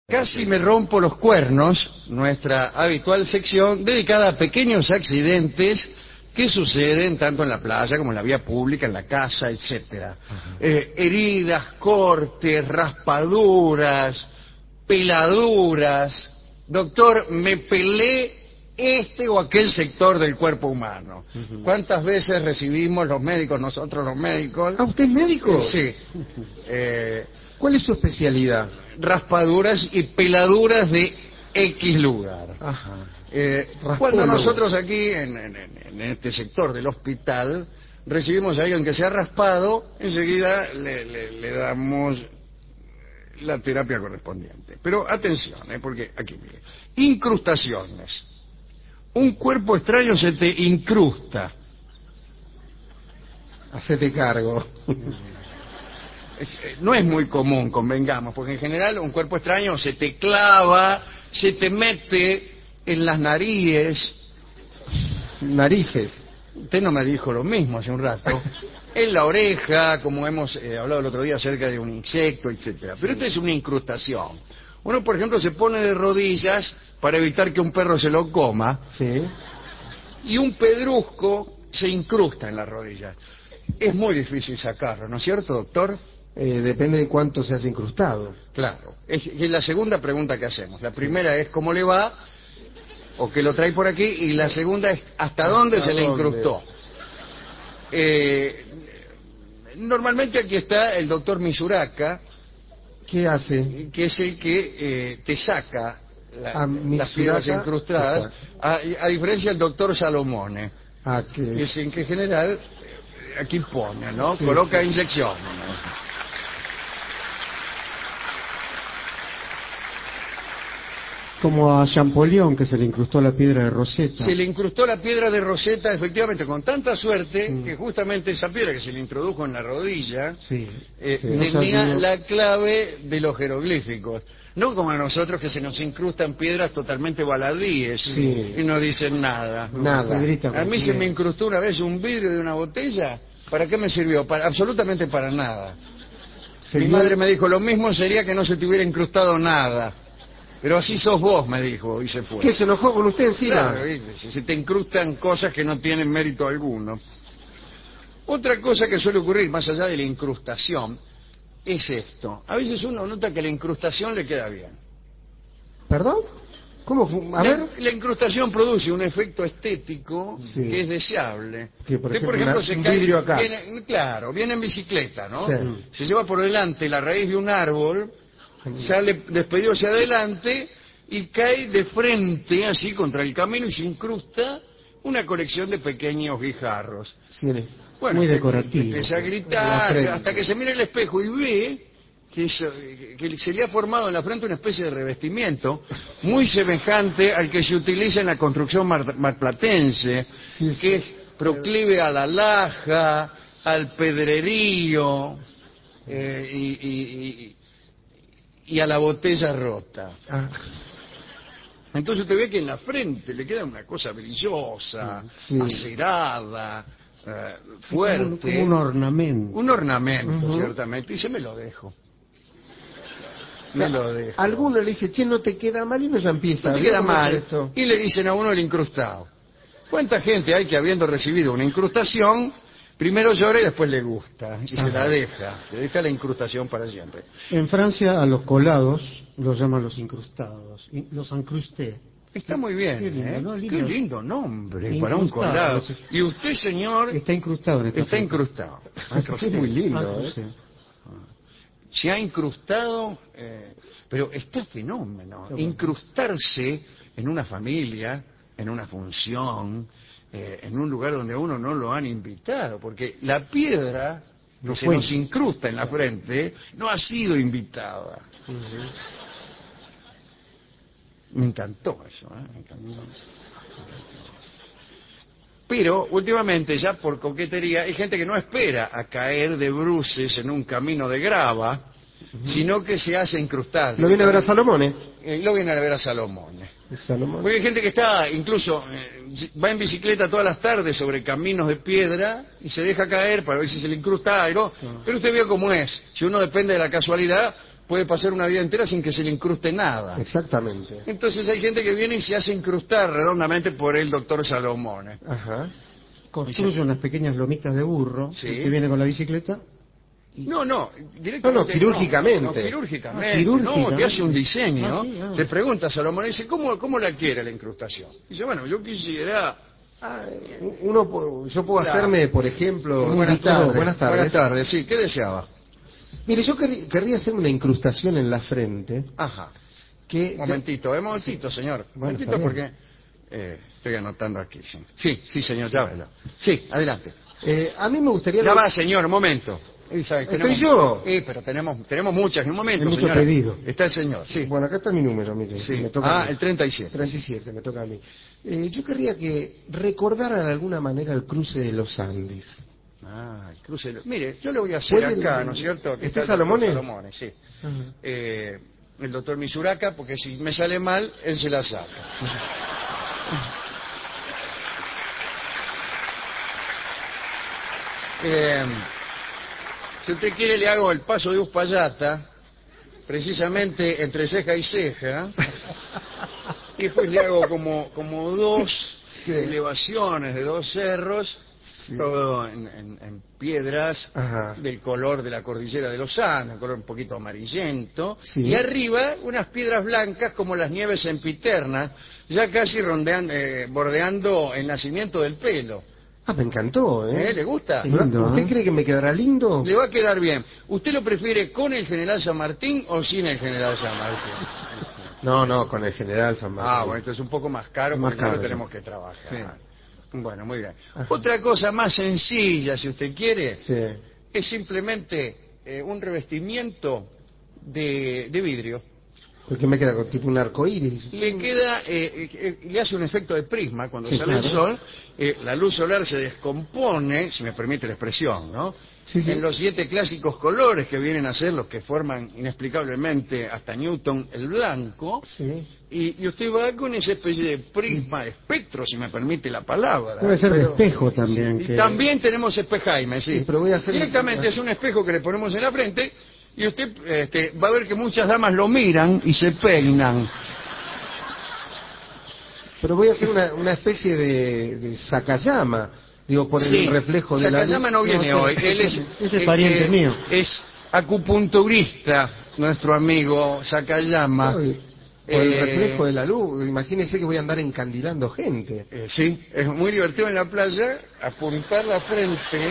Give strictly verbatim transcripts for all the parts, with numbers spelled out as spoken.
Casi me rompo los cuernos, nuestra habitual sección dedicada a pequeños accidentes que suceden tanto en la playa como en la vía pública, en la casa, etcétera. Eh, heridas, cortes, raspaduras, peladuras. Doctor, me pelé este o aquel sector del cuerpo humano. Uh-huh. ¿Cuántas veces recibimos los médicos, nosotros los médicos? ¿Ah, usted es médico? Eh, sí. Eh, ¿Cuál es su especialidad? Raspaduras y peladuras de X lugar. Ajá. Eh, cuando nosotros aquí, en, en, en este sector del hospital, recibimos a alguien que se ha raspado, enseguida le, le, le damos la terapia correspondiente. Pero atención, eh, porque aquí, mire, incrustaciones. Un cuerpo extraño se te incrusta. Hacete cargo. Es, no es muy común, convengamos, porque en general un cuerpo extraño se te clava, se te mete en las narices. Narices. Usted no me dijo lo mismo hace un rato. En la oreja, como hemos eh, hablado el otro día acerca de un insecto, etcétera. Pero esto es una incrustación. Uno, por ejemplo, se pone de rodillas para evitar que un perro se lo coma. Sí. Y un pedrusco se incrusta en las rodillas. Es muy difícil sacarlo, ¿no es cierto, doctor? Eh, depende de cuánto se has incrustado. Claro. Es, es la segunda pregunta que hacemos. La primera es ¿cómo le va? O que lo trae por aquí. Y la segunda es ¿hasta dónde se le incrustó? Eh, normalmente aquí está el doctor Misuraka. ¿Qué hace? Que es el que eh, te saca la, ah, las piedras incrustadas. A, a diferencia del doctor Salomone. Ah, ¿qué? Que es en que en general eh, aquí pone, ¿no? Sí, Coloca sí. inyecciones, ¿no? Como a Champollion, que se le incrustó la piedra de Rosetta. Se le incrustó la piedra de Rosetta, efectivamente, con tanta suerte Mm. que justamente esa piedra que se le introdujo en la rodilla Sí, eh, sí. tenía No la clave de los jeroglíficos. No como a nosotros que se nos incrustan piedras totalmente baladíes Sí. y no dicen nada. Nada. A mí se me incrustó una vez un vidrio de una botella. ¿Para qué me sirvió? Para, absolutamente para nada. Mi madre me dijo, lo mismo sería que no se te hubiera incrustado nada. Pero así sos vos, me dijo, y se fue. ¿Qué, se enojó con usted encima? Claro, ¿viste? Se te incrustan cosas que no tienen mérito alguno. Otra cosa que suele ocurrir, más allá de la incrustación, es esto. A veces uno nota que la incrustación le queda bien. ¿Perdón? ¿Cómo? fu- A la, ver. la incrustación produce un efecto estético Sí. que es deseable. Que, por Usted, ejemplo, una- se un cae, vidrio acá. Viene, claro, viene en bicicleta, ¿no? Sí. Se lleva por delante la raíz de un árbol, sale despedido hacia adelante y cae de frente, así, contra el camino y se incrusta una colección de pequeños guijarros. Sí, Bueno, Muy que- decorativo. Empieza a En la gritar frente. hasta que se mira el espejo y ve que, eso- que se le ha formado en la frente una especie de revestimiento muy semejante al que se utiliza en la construcción mar- marplatense, Sí, sí. que es proclive a la laja, al pedrerío eh, y, y- y- y a la botella rota. Ah, Entonces usted ve que en la frente le queda una cosa brillosa, Sí. acerada, eh, Como un, fuerte. como un ornamento. Un ornamento, Ujú. ciertamente. Y se me lo dejo. Me lo dejo. alguno le dice, che, no te queda mal, y uno ya empieza. No te ¿vio queda cómo es mal. esto? Y le dicen a uno el incrustado. ¿Cuánta gente hay que habiendo recibido una incrustación, primero llora y después le gusta? Y se la deja. Le deja la incrustación para siempre. En Francia a los colados los llaman los incrustados. Y- Los incrustés. Está muy bien, Qué lindo, ¿eh? ¿no? Qué Lindo. lindo nombre para un Incrustado, colado. sí. Y usted, señor, Está incrustado en esta está foto. incrustado. Es muy lindo, Ah, ¿eh? sí. Se ha incrustado, eh, pero está fenómeno. Incrustarse en una familia, en una función, eh, en un lugar donde a uno no lo han invitado, porque la piedra que No se fue. nos incrusta en la frente no ha sido invitada. Me encantó eso, ¿eh? Me encantó. Pero últimamente, ya por coquetería, hay gente que no espera a caer de bruces en un camino de grava, sino que se hace incrustar. ¿Lo viene a ver a Salomone? Eh, lo viene a ver a Salomón. Salomone. Porque hay gente que está, incluso, eh, va en bicicleta todas las tardes sobre caminos de piedra y se deja caer para ver si se le incrusta algo. Pero usted vio cómo es. Si uno depende de la casualidad, puede pasar una vida entera sin que se le incruste nada. Exactamente. Entonces hay gente que viene y se hace incrustar redondamente por el doctor Salomone. Ajá. Construye unas pequeñas lomitas de burro, Sí. el que viene con la bicicleta. No, no, directamente. No, no, quirúrgicamente. No, no, quirúrgicamente. Ah, quirúrgicamente. No, te hace un diseño. Ah, sí, ah. Te pregunta Salomón, dice, ¿cómo, ¿cómo la quiere la incrustación? Dice, bueno, yo quisiera... Ah, uno, pu- yo puedo Claro. hacerme, por ejemplo... Buenas tardes. Buenas tardes. Buenas tardes, sí, ¿qué deseaba? Mire, yo querrí- querría hacerme una incrustación en la frente. Ajá. Que Un momentito, eh, un momentito, señor. Un Bueno, momentito está porque... bien. eh, estoy anotando aquí, sí. Sí, sí, señor, ya va. Sí, adelante. Eh, a mí me gustaría... Ya va, señor, un momento. Sí, sabe, Estoy tenemos- yo. Sí, pero tenemos, tenemos muchas. Un momento, Hay mucho señora. pedido. Está el señor, sí. Bueno, acá está mi número, mire. Sí. Me toca a Ah, mí. el treinta y siete. treinta y siete, me toca a mí. Eh, yo querría que recordaran de alguna manera el cruce de los Andes. Ah, el cruce. de los- Mire, yo le voy a hacer ¿Puede- acá, ¿no es cierto? Que ¿Este está es el doctor Salomone? Salomone, sí. Eh, el doctor Misuraka, porque si me sale mal, él se la saca. Eh, si usted quiere, le hago el paso de Uspallata, precisamente entre ceja y ceja, y después le hago como, como dos Sí. elevaciones de dos cerros, Sí. todo en, en- en piedras Ajá. del color de la cordillera de los Andes, un color un poquito amarillento, Sí. y arriba unas piedras blancas como las nieves sempiternas, ya casi rondean- eh, bordeando el nacimiento del pelo. Ah, me encantó, ¿eh? ¿Eh? ¿Le gusta? Qué lindo, ¿Usted ¿eh? cree que me quedará lindo? Le va a quedar bien. ¿Usted lo prefiere con el general San Martín o sin el general San Martín? No, no, con el general San Martín. Ah, bueno, esto es un poco más caro Más porque ya lo caro, tenemos sí. que trabajar. Sí. Bueno, muy bien. Ajá. Otra cosa más sencilla, si usted quiere, Sí. es simplemente eh, un revestimiento de, de vidrio. Porque me queda con tipo un arco iris. Le queda, eh, eh, le hace un efecto de prisma cuando Sí, sale el claro. sol, eh, la luz solar se descompone, si me permite la expresión, ¿no? Sí, sí. En los siete clásicos colores que vienen a ser los que forman inexplicablemente hasta Newton el blanco, Sí. y, y usted va con esa especie de prisma, espectro, si me permite la palabra. Puede ser de Pero- espejo también. Y que- también tenemos espejaime, sí. Sí, pero voy a hacer- Directamente es un espejo que le ponemos en la frente y usted este, va a ver que muchas damas lo miran y se peinan. Pero voy a hacer una, una especie de, de sacayama. Digo, por Sí, el reflejo de la Sacayama no viene No, hoy. ese- Él es, ese es eh, pariente eh, mío. Es acupunturista, nuestro amigo Sacayama. Ay, por el Eh, reflejo de la luz. Imagínese que voy a andar encandilando gente. eh, sí, es muy divertido en la playa apuntar la frente.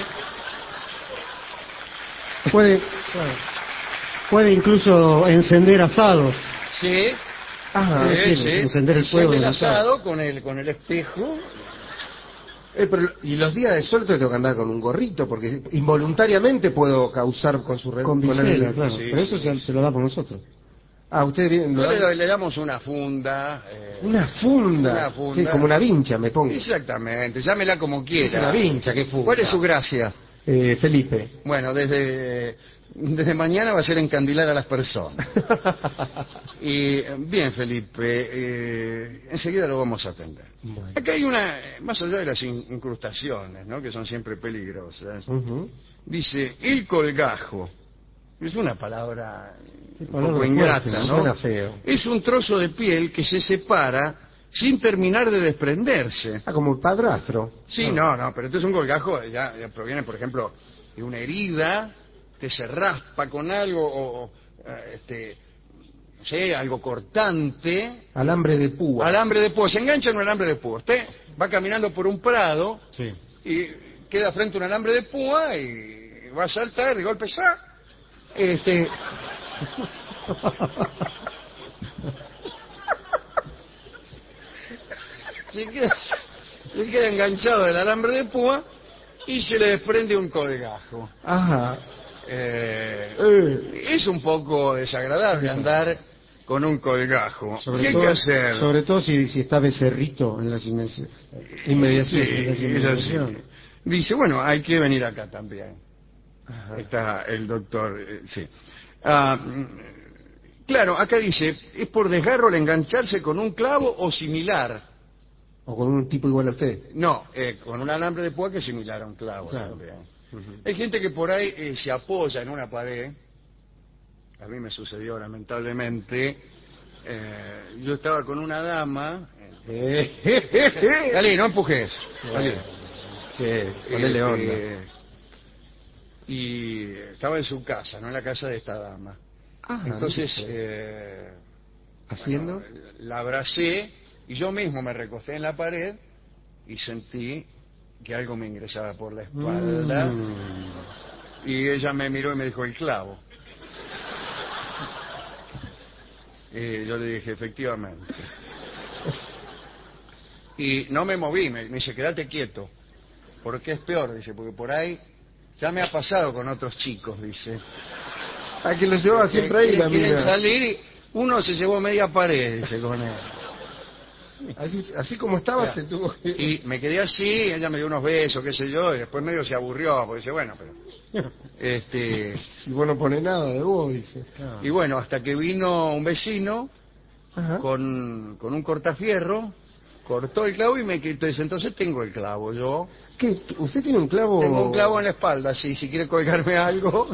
Puede, puede incluso encender asados. Sí, Ajá. Ah, sí, sí, sí. encender el fuego Enciende el del asado. asado con el, con el espejo. Eh, pero, y los días de sol tengo que andar con un gorrito, porque involuntariamente puedo causar con su re- Con el- bisela, claro. sí, Pero eso sí, se, se lo da por nosotros. Ah, usted viene- No, lo le, dan- le damos una funda. eh, Una funda. Una funda. Sí, como una vincha me pongo. Exactamente, llámela como Es quiera. una vincha, qué funda. ¿Cuál es su gracia? Eh, Felipe. Bueno, desde, desde mañana va a ser encandilar a las personas. Y bien, Felipe, eh, enseguida lo vamos a atender. Bueno. Acá hay una, más allá de las in- incrustaciones, ¿no? Que son siempre peligrosas. Ujú. Dice, el colgajo. Es una palabra Qué un palabra poco ingrata, fuerte, ¿no? Suena feo. Es un trozo de piel que se separa sin terminar de desprenderse. Ah, como el padrastro. Sí, no, no, pero entonces un colgajo ya, ya proviene, por ejemplo, de una herida que se raspa con algo o, o, eh, este, no sé, algo cortante. Alambre de púa. Alambre de púa, se engancha en un alambre de púa. Usted va caminando por un prado Sí. y queda frente a un alambre de púa y va a saltar, de golpe ¡sa! Este, se queda, se queda enganchado del alambre de púa y se le desprende un colgajo. Ajá. Eh, Eh, es un poco desagradable andar con un colgajo. Sobre ¿Qué hay todo, que hacer? sobre todo si, si está becerrito en las inmensi- Sí, inmediaciones. en las es así. inmediaciones. Dice, bueno, hay que venir acá también. ajá. Está el doctor, eh, sí. Ah, mm, claro, acá dice, ¿es por desgarro al engancharse con un clavo o similar? O con un tipo igual a usted. No, eh, con un alambre de púa que es similar a un clavo Claro. también. Hay gente que por ahí eh, se apoya en una pared a mí me sucedió lamentablemente. Eh, yo estaba con una dama. Eh, Dale, no empujes. Dale. Sí, ponele Eh, onda. eh, y estaba en su casa, no en la casa de esta dama. Ah, Entonces, mire usted. eh, ¿Haciendo? bueno, la abracé y yo mismo me recosté en la pared y sentí que algo me ingresaba por la espalda. Mm. Y ella me miró y me dijo, el clavo. Y yo le dije, efectivamente. Y no me moví, me, me dice, quédate quieto. Porque es peor, dice, porque por ahí ya me ha pasado con otros chicos, dice. A que lo llevaba Que siempre ahí quieren, la quieren mina. salir y uno se llevó media pared, dice, con él. Así, así como estaba, Ya. se tuvo que... Y me quedé así, ella me dio unos besos, qué sé yo, y después medio se aburrió, porque dice, bueno, pero... este Si vos no pones nada de vos, dice. Y bueno, hasta que vino un vecino Ajá. con, con un cortafierro, cortó el clavo y me quitó. Dice, entonces tengo el clavo, yo ¿Qué? ¿Usted tiene un clavo? tengo un clavo en la espalda, sí, si quiere colgarme algo.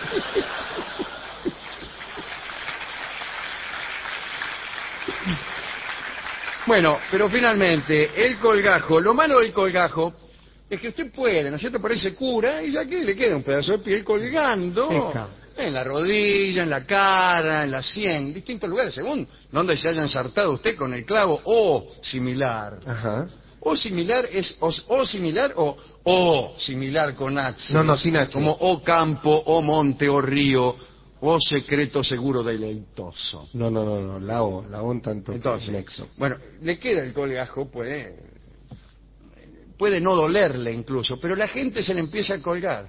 Bueno, pero finalmente, el colgajo, lo malo del colgajo es que usted puede, ¿no es cierto? Por ahí se cura y ya que le queda un pedazo de piel colgando Seca. en la rodilla, en la cara, en la sien, en distintos lugares, según donde se haya ensartado usted con el clavo o similar. Ajá. O similar es o, o similar o o similar con H. No, no, sin H. Como o campo, o monte, o río, o secreto seguro deleitoso. No, no, no, no, la O, la O en tanto Entonces, nexo. bueno, le queda el colgajo, puede, puede no dolerle incluso, pero la gente se le empieza a colgar.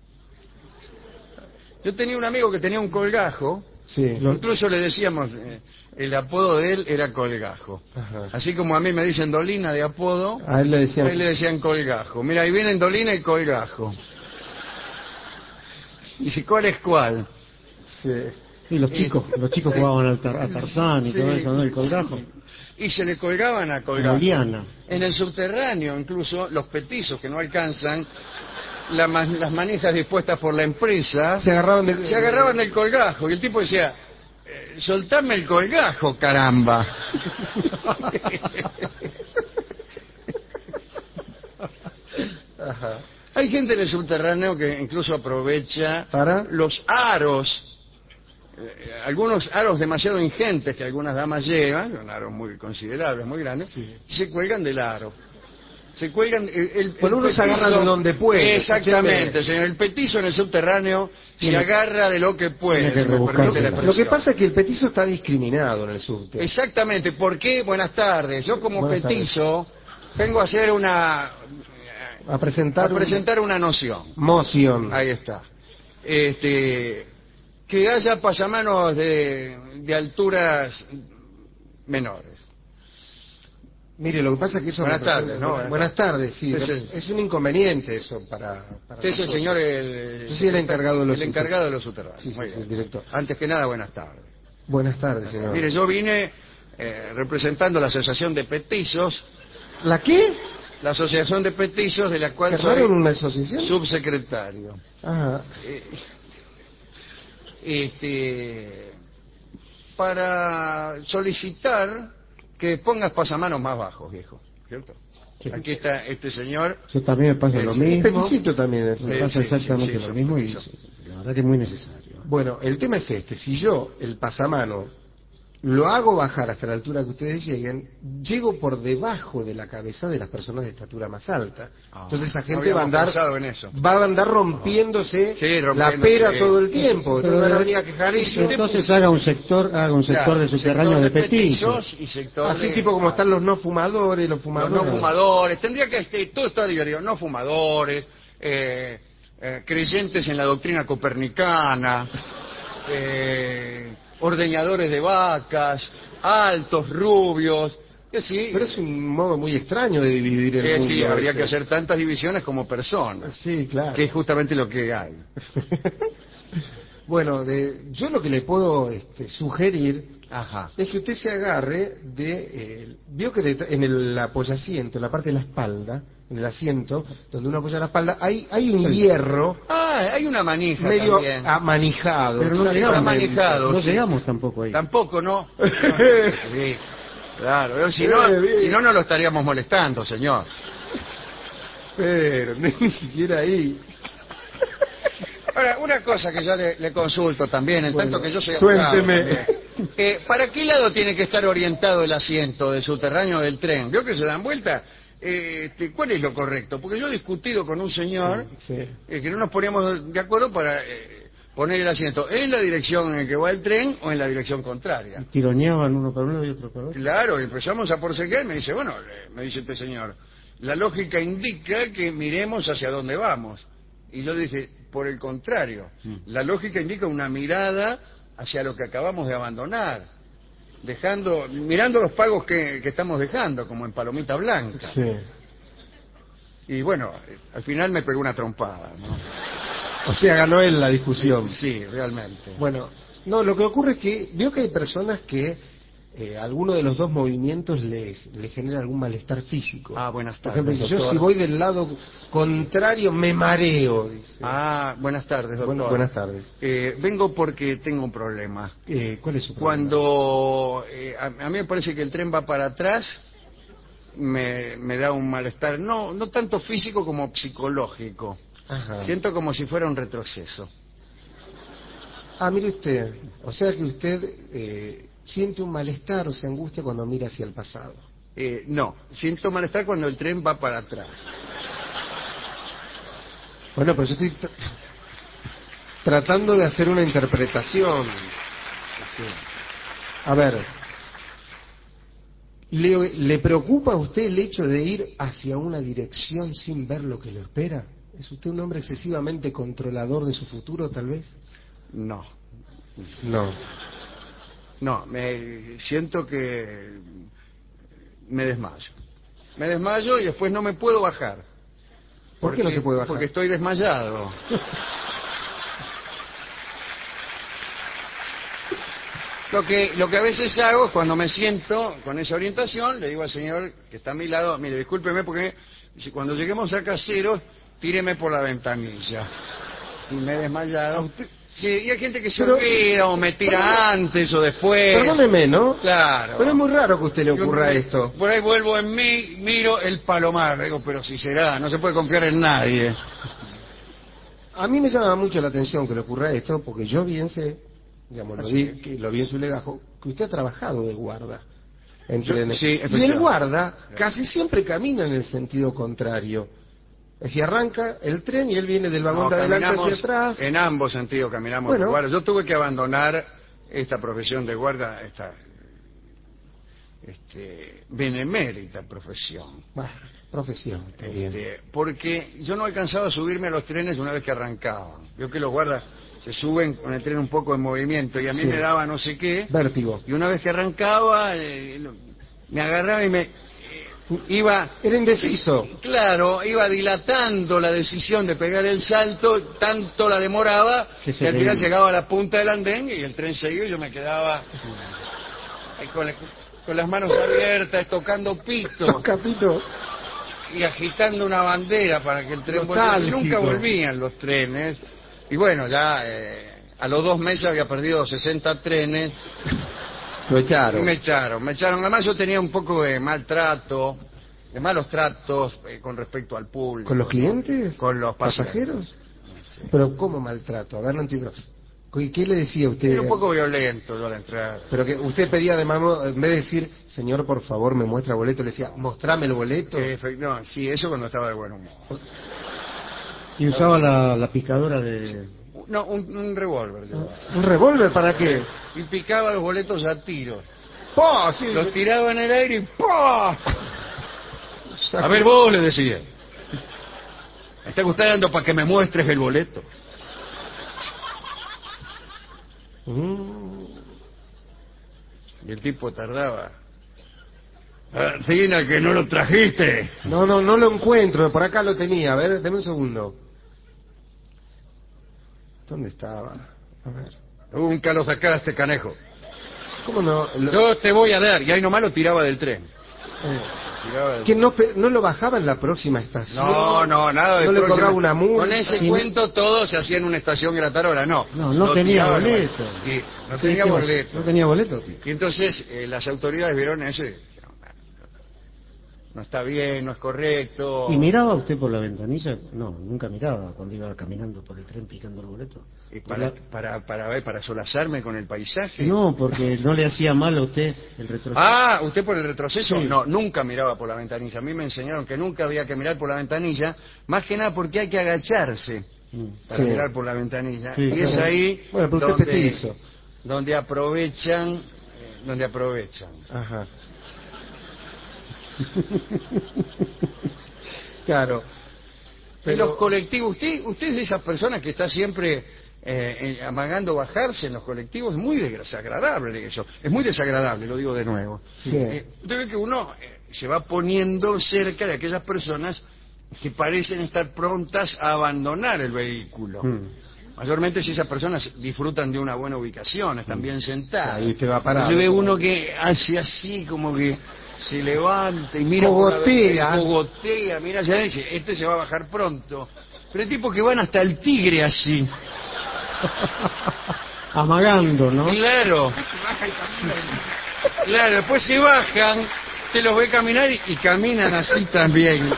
Yo tenía un amigo que tenía un colgajo, Sí. Lo- incluso le decíamos, eh, el apodo de él era colgajo. Ajá. Así como a mí me dicen Dolina de apodo, A él le a decían... él le decían colgajo. Mira, ahí vienen Dolina y colgajo. Y si cuál es cuál. Sí. Y los chicos, los chicos jugaban al tar- a Tarzán y Sí, todo eso, ¿no? El colgajo. sí. Y se le colgaban a Como colgajo. liana. En el subterráneo, incluso, los petizos que no alcanzan la ma- las manijas dispuestas por la empresa, Se agarraban de... se agarraban del colgajo. Y el tipo decía, eh, soltame el colgajo, caramba. Ajá. Hay gente en el subterráneo que incluso aprovecha ¿Para? los aros, eh, algunos aros demasiado ingentes que algunas damas llevan, son aros muy considerables, muy grandes, Sí. y se cuelgan del aro. Se cuelgan... El, el- Bueno, el uno se agarra de donde puede. Exactamente, Escúcheme. señor. El petizo en el subterráneo se Tiene- agarra de lo que puede, tiene que si me permite la rebuscársela. Lo que expresión. pasa es que el petizo está discriminado en el subte. Exactamente. ¿Por qué? Buenas tardes. Yo como Buenas tardes. petizo vengo a hacer una... A presentar... a presentar una noción. un- Moción. Ahí está. Este, que haya pasamanos de, de alturas menores. Mire, lo que pasa es que eso... Buenas representa- tardes, ¿no? Buenas Buenas tardes, sí. Usted es el- Es un inconveniente eso para... para Usted es el nosotros. señor... El, Yo soy el encargado de los el encargado de los subterráneos. Sí, sí, Muy sí, bien. el director. Antes que nada, buenas tardes. Buenas tardes, señor. Mire, yo vine eh, representando la Asociación de Petizos, ¿La qué? la Asociación de Petizos de la cual soy ¿Cerraron una asociación? subsecretario. Ajá. Eh, este, para solicitar que pongas pasamanos más bajos, viejo, ¿cierto? Sí. Aquí está este señor. Eso también me pasa Sí, lo sí. Un mismo. peticito también. es. Me Sí, pasa sí, exactamente sí, sí, lo son mismo y petizos. la verdad que es muy necesario. Bueno, el tema es este. Si yo, el pasamano, lo hago bajar hasta la altura que ustedes lleguen, llego por debajo de la cabeza de las personas de estatura más alta. Ah, Entonces esa no gente va a habíamos andar pensado en eso. va a andar rompiéndose Sí, la rompiéndose. pera todo el tiempo. Pero Entonces van a de- venir a quejar y yo- Entonces haga un sector, haga un sector Claro, de subterráneo sector de petizos. y sector así de- tipo como están los no fumadores, los Los fumadores. no fumadores, tendría que este, todo está dividido, no fumadores, eh, eh, creyentes en la doctrina copernicana, eh, ordeñadores de vacas, altos, rubios, que sí, Pero es un modo muy extraño de dividir el eh, mundo. sí, habría este. que hacer tantas divisiones como personas, Sí, claro. que es justamente lo que hay. Bueno, de, yo lo que le puedo este, sugerir Ajá. es que usted se agarre de... Eh, vio que de- en el apoyasiento, en la parte de la espalda, en el asiento, donde uno apoya la espalda, hay, hay un hierro Ah, hay una manija medio también. amanijado. Pero no Está llegamos, manijado, no sí. llegamos tampoco ahí. Tampoco, ¿no? Sí, claro. Si no, Eh, bien. si no, no lo estaríamos molestando, señor. Pero ni siquiera ahí. Ahora, una cosa que yo le, le consulto también, en Bueno, tanto que yo soy abogado suélteme. también. Eh, ¿Para qué lado tiene que estar orientado el asiento del subterráneo del tren? ¿Vio que se dan vuelta? Eh, este, ¿Cuál es lo correcto? Porque yo he discutido con un señor Sí. eh, que no nos poníamos de acuerdo para eh, poner el asiento en la dirección en que va el tren o en la dirección contraria. Tironeaban uno para un lado y otro para otro. Claro, y empezamos a forcejear y me dice, bueno, eh, me dice este señor, la lógica indica que miremos hacia dónde vamos. Y yo dije, por el contrario, la lógica indica una mirada hacia lo que acabamos de abandonar, dejando, mirando los pagos que, que estamos dejando, como en palomita blanca. Sí. Y bueno, eh, al final me pegó una trompada, ¿no? O sea, ganó él la discusión. Sí, realmente. Bueno, no, lo que ocurre es que veo que hay personas que eh, alguno de los dos movimientos les, les genera algún malestar físico. Ah, buenas Por tardes, ejemplo, yo doctor. si voy del lado contrario me mareo, dice. Ah, buenas tardes, doctor. Bueno, buenas tardes. Eh, vengo porque tengo un problema. Eh, ¿Cuál es su problema? Cuando eh, a, a mí me parece que el tren va para atrás, me, me da un malestar, no, no tanto físico como psicológico. Ajá. Siento como si fuera un retroceso. Ah, mire usted, o sea que usted eh, siente un malestar o se angustia cuando mira hacia el pasado. Eh, no, siento malestar cuando el tren va para atrás. Bueno, pero yo estoy tra- tratando de hacer una interpretación. Sí. A ver, ¿le, ¿le preocupa a usted el hecho de ir hacia una dirección sin ver lo que lo espera? ¿Es usted un hombre excesivamente controlador de su futuro, tal vez? No, No. no, me siento que me desmayo. Me desmayo y después no me puedo bajar. ¿Por qué no Porque- se puede bajar? Porque estoy desmayado. Lo que, lo que a veces hago es cuando me siento con esa orientación, le digo al señor que está a mi lado, mire, discúlpeme porque si cuando lleguemos a Caseros, tíreme por la ventanilla. Si me he desmayado. Sí, y hay gente que se Pero- olvida o me tira antes o después. Perdóneme, ¿no? Claro. Pero es muy raro que a usted le Yo ocurra me- esto. Por ahí vuelvo en mí, miro el palomar, le digo, pero si será, no se puede confiar en nadie. A mí me llama mucho la atención que le ocurra esto, porque yo bien sé, digamos, lo ¿Ah, vi, sí? que lo vi en su legajo, que usted ha trabajado de guarda en Yo- trenes. sí, y el efectivamente. guarda casi siempre camina en el sentido contrario. Es decir, arranca el tren y él viene del vagón No, de adelante hacia caminamos atrás. en ambos sentidos caminamos Bueno. de guarda. Yo tuve que abandonar esta profesión de guarda, esta este, benemérita profesión. Bueno, profesión, está bien. Este, porque yo no alcanzaba a subirme a los trenes una vez que arrancaban. Veo que los guardas se suben con el tren un poco en movimiento y a mí Sí. me daba no sé qué. Vértigo. Y una vez que arrancaba, eh, lo- me agarraba y me eh, iba... Era indeciso. Claro, iba dilatando la decisión de pegar el salto, tanto la demoraba, Que que, se al final le- llegaba a la punta del andén y el tren seguía y yo me quedaba eh, con, la- con las manos abiertas, tocando pito Capito. y agitando una bandera para que el tren volviera. Y Nostálgico. nunca volvían los trenes. Y bueno, ya eh, a los dos meses había perdido sesenta trenes. Lo Y echaron. me echaron, me echaron. Además yo tenía un poco de maltrato, de malos tratos eh, con respecto al público. ¿Con los ¿no? clientes? Con los pasajeros. Pero ¿cómo maltrato? A ver, no entiendo. ¿Qué qué le decía usted? Era un poco violento yo al entrar. Pero que usted pedía de mano, en vez de decir, señor, por favor, me muestra el boleto, le decía, mostrame el boleto. Eh, efe- no, sí, eso cuando estaba de buen humor. Y usaba la, la picadora de... No, un, un revólver llevaba. ¿Un revólver para qué? Y picaba los boletos a tiros. ¡Pah! Sí, Los tiraba en el aire y ¡pah! sacó- A ver vos, le decía. ¿Me está gustando para que me muestres el boleto? Mm. Y el tipo tardaba. Arcina, que no lo trajiste. No, no, no lo encuentro, por acá lo tenía, a ver, deme un segundo. ¿Dónde estaba? A ver. Nunca lo sacaste, canejo. ¿Cómo no? Lo- Yo te voy a dar, y ahí nomás lo tiraba del tren. eh, Tiraba del que no, pe- no lo bajaba en la próxima estación. No, no, nada de No le próxima- cobraba una multa. Con ese Y no- cuento todo se hacía en una estación gratarola, no. No, no Lo tenía tiraba nomás. boleto. Y no ¿Qué- tenía qué vas- boleto. ¿No tenía boleto? Y entonces eh, las autoridades vieron eso y dijeron, no está bien, no es correcto. ¿Y miraba usted por la ventanilla? No, nunca miraba cuando iba caminando por el tren picando el boleto. Y Por para, la- para, para, ver, para solazarme con el paisaje. No, porque no le hacía mal a usted el retroceso. Ah, ¿usted por el retroceso? Sí. No, nunca miraba por la ventanilla. A mí me enseñaron que nunca había que mirar por la ventanilla, más que nada porque hay que agacharse Mm. para Sí. mirar por la ventanilla. Sí, y es claro. ahí Bueno, pero usted es donde, petizo. donde aprovechan, eh, donde aprovechan. Ajá. Claro. En Pero los colectivos, usted, usted es de esas personas que está siempre eh, eh, amagando bajarse en los colectivos, es muy desagradable eso, es muy desagradable, lo digo de nuevo. Sí. Eh, usted ve que uno eh, se va poniendo cerca de aquellas personas que parecen estar prontas a abandonar el vehículo. Mm. Mayormente si esas personas disfrutan de una buena ubicación, están bien sentadas. Ahí te va parado. Yo ve uno que hace así, como que se levanta y mira por la Cogotea. ventana, cogotea, mira allá y dice, este se va a bajar pronto. Pero hay tipos que van hasta el Tigre así. Amagando, ¿no? Claro. Claro, después se bajan, te los ve caminar y, y caminan así también.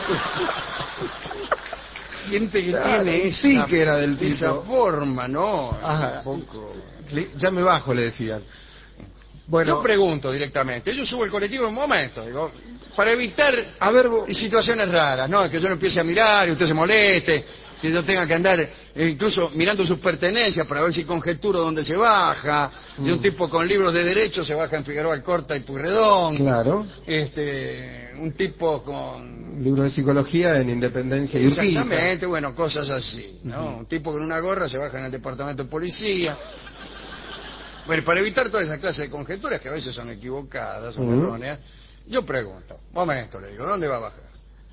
Gente que Claro, tiene un sí esa, que era del esa tipo. forma, ¿no? Ajá. Tampoco. Le- ya me bajo, le decían. Bueno, Yo pregunto directamente, yo subo el colectivo en un momento, digo, para evitar a ver, vos- situaciones raras, ¿no? Que yo no empiece a mirar y usted se moleste, que yo tenga que andar eh, incluso mirando sus pertenencias para ver si conjeturo dónde se baja, y un tipo con libros de derecho se baja en Figueroa Alcorta y Pueyrredón, claro, este, un tipo con... un libro de psicología en Independencia y Urquiza. Exactamente, bueno, cosas así, ¿no? Un tipo con una gorra se baja en el departamento de policía. Bueno, para evitar toda esa clase de conjeturas que a veces son equivocadas, son Ujú. erróneas, yo pregunto, momento, le digo, ¿dónde va a bajar?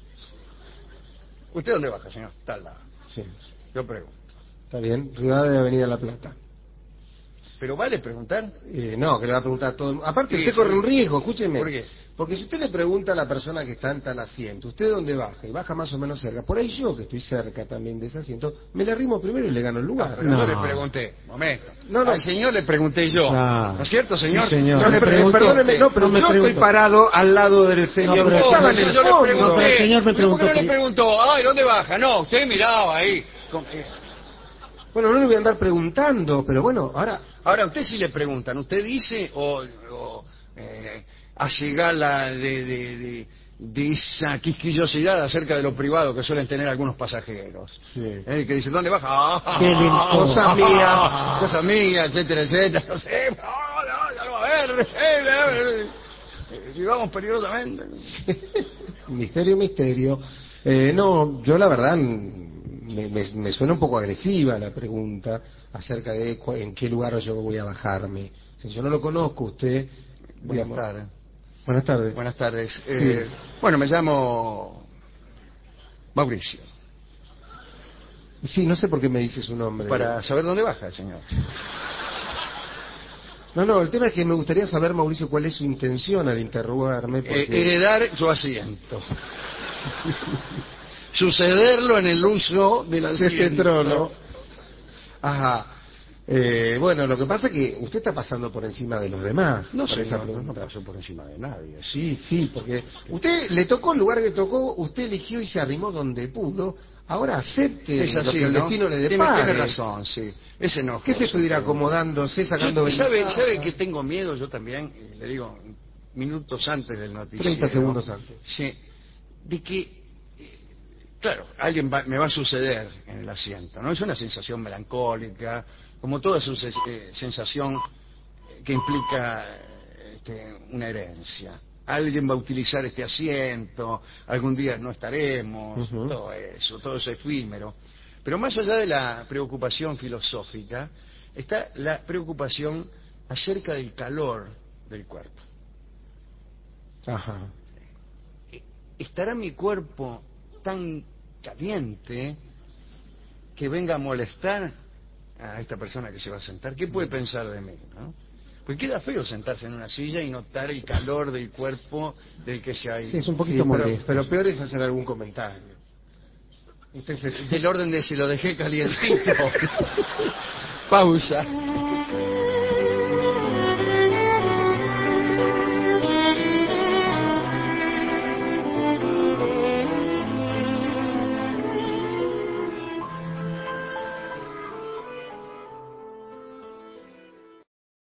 ¿Usted dónde baja, señor? Tal lado. Sí, Yo pregunto. está bien. Rivadavia de Avenida La Plata. ¿Pero vale preguntar? Eh, no, que le va a preguntar a todo el mundo. Aparte, Sí, usted corre sí. un riesgo, escúcheme. ¿Por qué? Porque si usted le pregunta a la persona que está en tal asiento, ¿usted dónde baja? Y baja más o menos cerca. Por ahí yo, que estoy cerca también de ese asiento, me le arrimo primero y le gano el Ah, lugar. pero No. yo le pregunté, momento. No, no. Al señor le pregunté yo. Ah. ¿No es cierto, señor? Sí, señor. Yo No, le pero, pregunté. perdóneme, no, pero No me yo estoy pregunto. parado al lado del señor. No, pero- Usted estaba en yo, el yo le fondo. pregunté. No, pero el señor me ¿Por qué preguntó no le pri- preguntó? Ay, ¿dónde baja? No, usted miraba ahí. Con- eh, Bueno, no le voy a andar preguntando, pero bueno, ahora... Ahora, usted si le preguntan, ¿usted dice o, o eh, hace gala de, de, de, de esa quisquillosidad acerca de lo privado que suelen tener algunos pasajeros? Sí. Eh, que dice, ¿dónde baja? Ah, ¿Qué le importa? Cosas mías. Cosas mías, etcétera, etcétera. No sé, no, no, ya lo va a ver. eh, eh, eh, Vivamos peligrosamente. Misterio, misterio. Eh, no, yo la verdad me, me- me suena un poco agresiva la pregunta acerca de cu- en qué lugar yo voy a bajarme. Si yo no lo conozco, usted... Buenas digamos- tardes. Buenas tardes. Buenas tardes. Eh, Bueno, me llamo Mauricio. Sí, no sé por qué me dice su nombre. Para saber dónde baja, señor. No, no, el tema es que me gustaría saber, Mauricio, cuál es su intención al interrogarme. Porque... Eh, heredar su asiento. Sucederlo en el uso del de este asiento. trono. Ajá. Eh, bueno, lo que pasa es que usted está pasando por encima de los demás. No por sé, esa no, no pregunta. paso por encima de nadie. Sí, sí, porque usted le tocó el lugar que tocó, usted eligió y se arrimó donde pudo. Ahora acepte Es lo así, que el ¿no? destino le Tiene, depare. tiene razón, sí. Ese no. ¿Qué se puede ir acomodándose, sacando ¿Y ¿Sabe, ventaja? ¿Sabe que tengo miedo yo también? Eh, Le digo, minutos antes del noticiero. treinta segundos antes. Sí. De que, eh, claro, alguien va- me va a suceder en el asiento, ¿no? Es una sensación melancólica, como toda su se- eh, sensación eh, que implica eh, este, una herencia. Alguien va a utilizar este asiento, algún día no estaremos, Ujú. todo eso, todo eso efímero. Pero más allá de la preocupación filosófica, está la preocupación acerca del calor del cuerpo. Ajá. ¿Estará mi cuerpo tan caliente que venga a molestar a esta persona que se va a sentar? ¿Qué puede pensar de mí? ¿No? Pues queda feo sentarse en una silla y notar el calor del cuerpo del que se ha ido. Sí, es un Sí, poquito pero, molesto. pero peor es hacer algún comentario. Usted se... Del orden de si lo dejé calientito. Pausa.